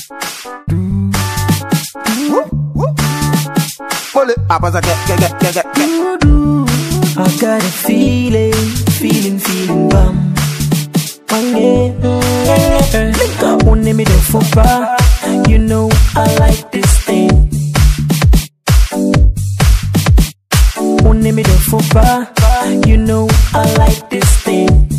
Pull it up as I get. I got a feeling, bum. One name it for bar. You know I like this thing. One name it for bar. You know I like this thing.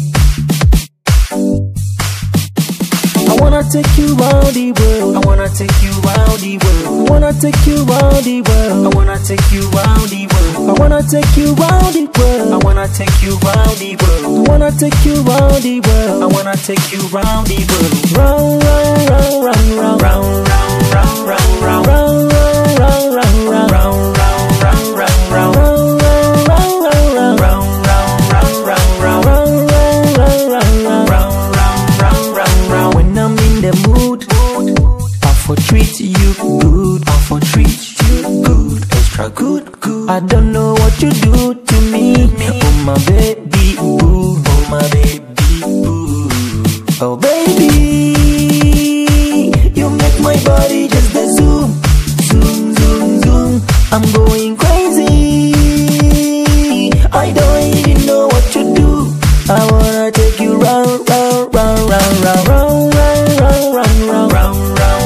I wanna take you round the world. I wanna take you round the world. I wanna take you round the world. I wanna take you round the world. I wanna take you round the world. I wanna take you round the world. I wanna take you round the world. I wanna take you round the world. Round, round, round, round, round, round, round, round, round, round, round, round, round, round, round, round, round. For treat you good, I for treat you good, extra good. I don't know what you do to me, oh my baby boo, oh my baby boo. Oh baby, you make my body just a zoom, zoom, zoom, zoom. I'm going crazy, I don't even know what you do. I wanna take you round, round, round, round, round, round, round, round, round, round.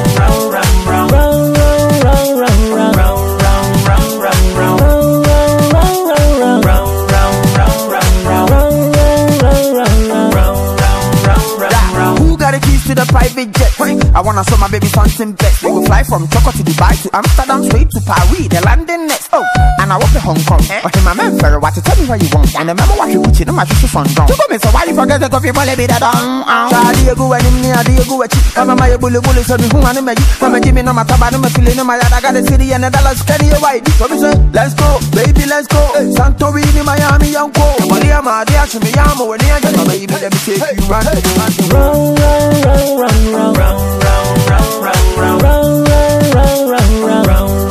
To the private jet, I wanna show my baby something best. We will fly from Choco to Dubai to Amsterdam, straight to Paris, the landing next. Oh, and I walk to Hong Kong. Okay, my man very what to tell me what you want. And remember what you Gucci, no my fish on down. You come in, so why you forget the coffee for be that down? Charlie, you go and him near the go at you. I'm my bully so me who want to make you. Mama Jimmy, no my tabano, my feeling, no my I got the city and the dollars carry a white. So me say, let's go, baby, let's go. Santorini, Miami, young go. Maria, my dear, to me, I'm when you get my baby, let me take you round, round, round, round, round, round, round, round, round, round, round,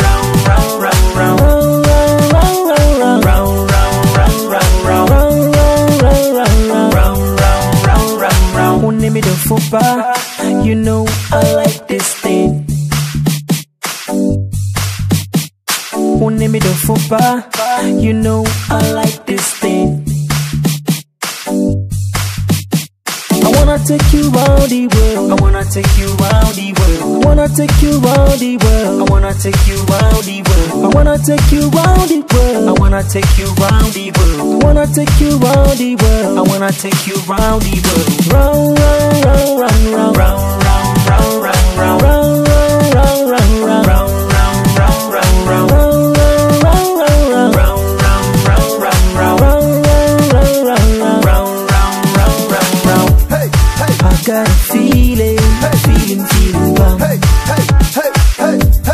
you know I like this thing. One name it for bar. You know I like this thing. I wanna take you round the world. I wanna take you round the world. I wanna take you round the world. I wanna take you round the world. I wanna take you round the world. I wanna take you round the world. I wanna take you round the world. I wanna take you round the world. Round, round, round, round, round, round, round, round, round, round, round, round, round, round. I got a feeling, bum.